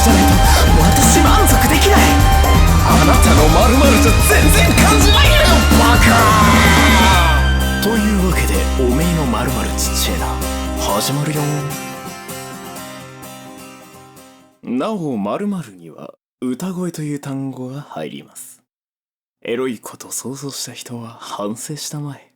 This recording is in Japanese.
じゃないと私満足できない。あなたの〇〇じゃ全然感じないよバカ。というわけでおめえの〇〇ちっちゃいな始まるよ。なお〇〇には歌声という単語が入ります。エロいこと想像した人は反省したまえ。